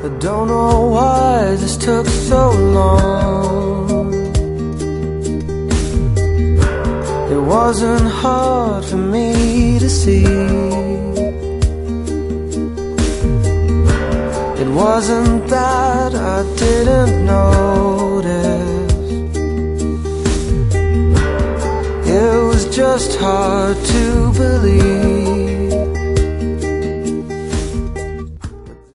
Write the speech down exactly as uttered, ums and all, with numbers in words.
I don't know why this took so long. It wasn't hard for me to see. It wasn't that I didn't notice. It was just hard to believe.